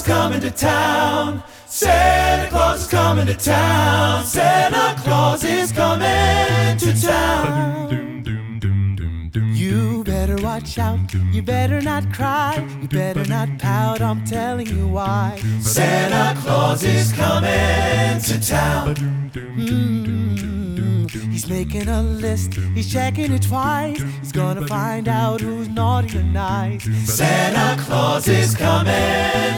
coming to town. Santa Claus is coming to town. Santa Claus is coming to town. You better watch out, you better not cry, you better not pout, I'm telling you why. Santa Claus is coming to town. He's making a list, he's checking it twice. He's gonna find out who's naughty or nice. Santa Claus is coming